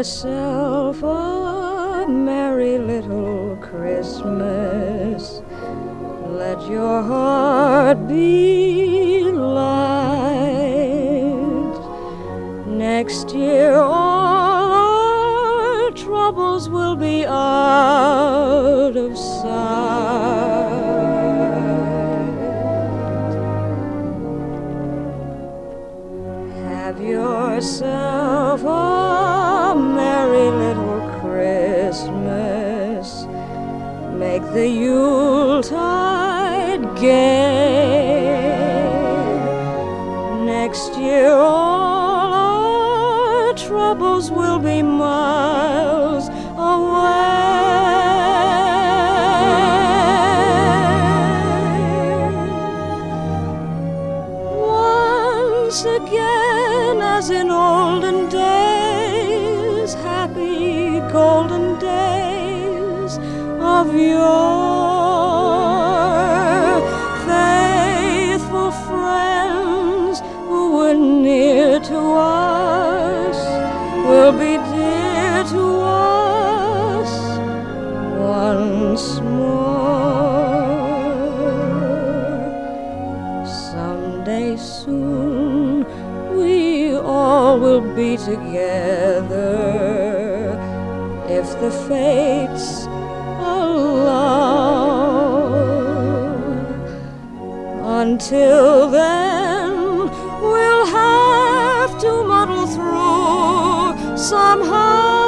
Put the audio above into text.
yourself a merry little Christmas. Let your heart be light. Next year all our troubles will be out of sight. Have yourself a merry little Christmas. Make the Yuletide gay. Next year all our troubles will be miles away. Once again, as in olden days, happy golden days of yore, faithful friends who were near to us will be dear to us once more. Someday soon we all will be together, if the fates allow. Until then, we'll have to muddle through somehow.